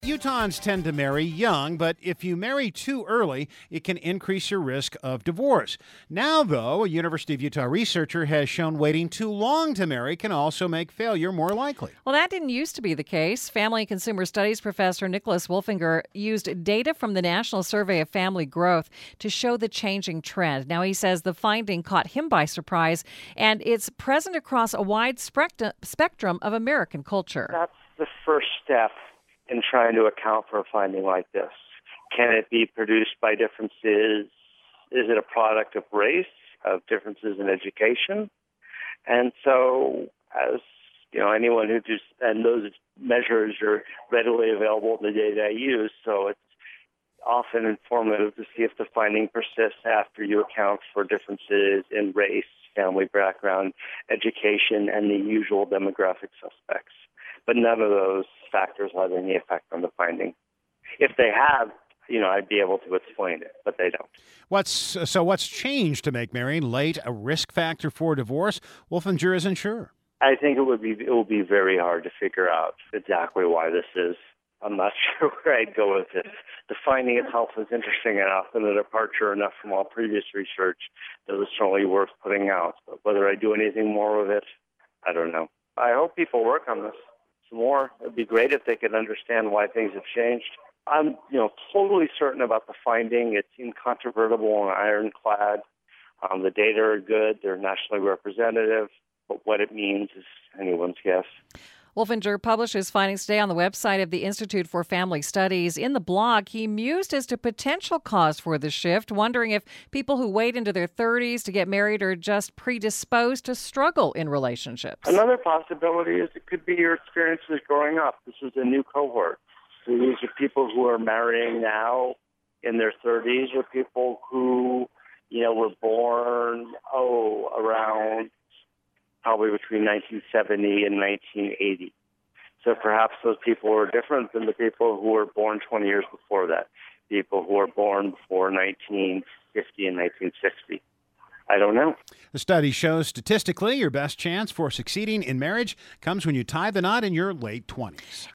Utahns tend to marry young, but if you marry too early, it can increase your risk of divorce. Now, though, a University of Utah researcher has shown waiting too long to marry can also make failure more likely. Well, that didn't used to be the case. Family and Consumer Studies professor Nicholas Wolfinger used data from the National Survey of Family Growth to show the changing trend. Now, he says the finding caught him by surprise, and it's present across a wide spectrum of American culture. That's the first step in trying to account for a finding like this. Can it be produced by differences? Is it a product of race, of differences in education? And so, as you know, anyone who does, and those measures are readily available in the data I use, so it's often informative to see if the finding persists after you account for differences in race, family background, education, and the usual demographic suspects. But none of those factors have any effect on the finding. If they have, I'd be able to explain it, but they don't. What's changed to make marrying late a risk factor for divorce? Wolfinger isn't sure. I think it will be very hard to figure out exactly why this is. I'm not sure where I'd go with this. The finding itself is interesting enough and a departure enough from all previous research that it's certainly worth putting out. But whether I do anything more with it, I don't know. I hope people work on this some more. It'd be great if they could understand why things have changed. I'm, totally certain about the finding. It's incontrovertible and ironclad. The data are good. They're nationally representative. But what it means is anyone's guess. Wolfinger published his findings today on the website of the Institute for Family Studies. In the blog, he mused as to potential cause for the shift, wondering if people who wait into their 30s to get married are just predisposed to struggle in relationships. Another possibility is it could be your experiences growing up. This is a new cohort. So these are people who are marrying now in their 30s, or people who, were born, around probably between 1970 and 1980. So perhaps those people are different than the people who were born 20 years before that, people who were born before 1950 and 1960. I don't know. The study shows statistically your best chance for succeeding in marriage comes when you tie the knot in your late 20s.